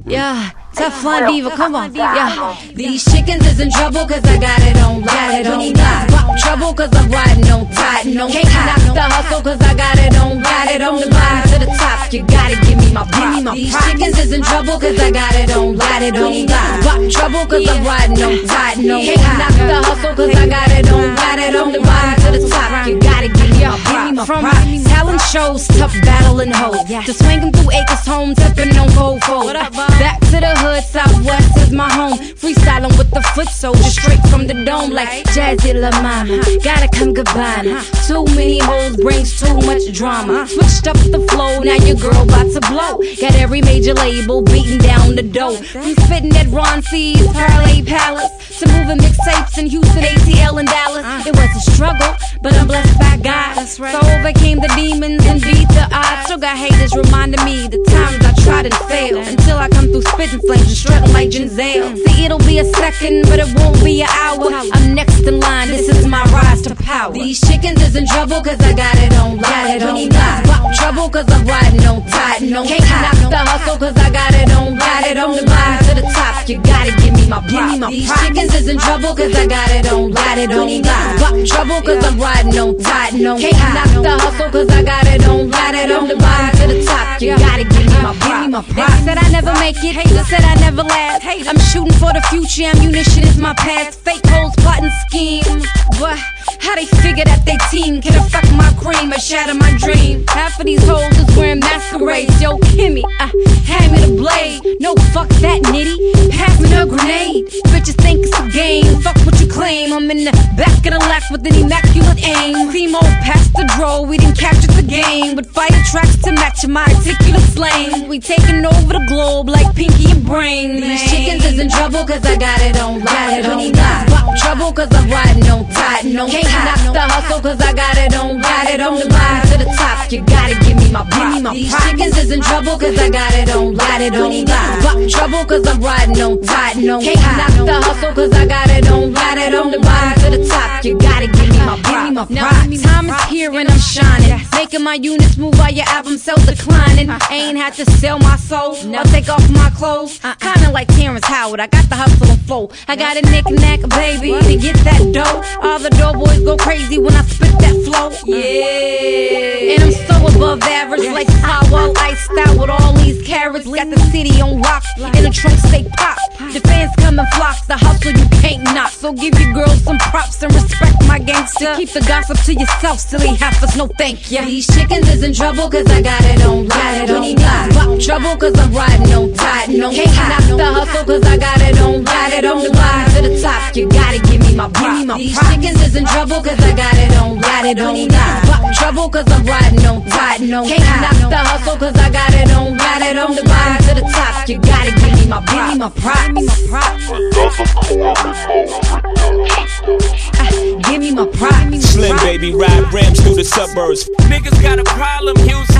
Yeah, Teflon Diva, come on. Yeah, these chickens is in trouble cause I got it on lock. Don't need pop trouble cause I'm riding on tight. No can't knock the hustle cause I got it on lock. It on the bottom to the top, you gotta give me my prop. These chickens is in trouble cause I got it on lock. It don't need pop trouble cause I'm riding on tight. No can't knock the hustle cause I got it on lock. It on the bottom to the top, you gotta give me my prop. From talent shows, tough battling hoes, to swinging through acres home, tipping on cold foes. Back to the hood, Southwest is my home. Freestyling with the foot soldier, straight from the dome like Jazzy La Mama. Gotta come goodbye. Too many hoes brings too much drama. Switched up the flow, now your girl about to blow. Got every major label beating down the dough. From spitting at Ron C's Parlay Palace to moving mixtapes in Houston, ATL, and Dallas. It was a struggle, but I'm blessed by God. So I overcame the demons and beat the odds. Still got haters reminding me the times I tried and failed. Until I come through spitting flames and strutting like Ginzel. See, it'll be a second, but it won't be an hour. I'm next in line, this is my rise to power. These chickens is in trouble cause I got it on lock. It don't need pop trouble cause I'm riding on tight. No can't knock the hustle cause I got it on lock. It on the bottom to the top, you gotta give me my prop. These chickens is in trouble cause I got it on lock. It don't need pop trouble cause I'm riding on tight. No can't knock the hustle cause I got it on lock. It on the bottom to the top, you gotta give me my prop. Niggas said I never make it, haters said I never last. I'm shooting for the future, ammunition is my past. Fake hoes plotting scheme, but how they figure that they team can affect my cream or shatter my dream? Half of these hoes is wearing masquerades. Yo, Kimmy, hand me the blade. No, fuck that nitty, pass me the grenade. Bitches think it's a game, fuck what you claim. I'm in the back of the lack with an immaculate aim. Timo past the draw, we didn't capture the game. With fire tracks to match my articulate slang. We taking over the globe like Pinky and Brain. These chickens is in trouble cause I got it on lock. It don't need pop trouble cause I'm riding on tight. No can't knock the hustle cause I got it on lock. It on the bottom to the top, you gotta give me my prop. These chickens is in trouble cause I got it on lock. It don't need pop trouble cause I'm riding on tight. No can't knock the hustle cause I got it on lock. It on the bottom to the top, you gotta give me my prop. Now time is here and I'm shining, making my units move while your album sells declining. Ain't had to sell my soul, I'll take off my clothes. Kinda like Terrence Howard, I got the hustle and flow. I got a knick-knack, baby, to get that dough. All the doughboys go crazy when I spit that flow. Yeah, and I'm so above average, like Sawwell iced out with all these carrots. Got the city on rock, in the trunk stay pop. The fans come in flocks, the hustle you can't knock. So give your girls some props and respect my gangster. Keep the gossip to yourself, silly heifers, no thank ya. These chickens is in trouble cause I got it on lock. It don't need pop trouble cause I'm riding on tight. No can't knock the hustle cause I got it on lock. It on the bottom to the top, you gotta give me my prop. These chickens is in trouble cause I got it on lock. It don't need pop trouble cause I'm riding on tight. No can't knock the hustle cause I got it on lock. It on the bottom to the top, you gotta give me my prop. Give me my prop. Slim baby ride rims through the suburbs. Niggas got a problem, Houston.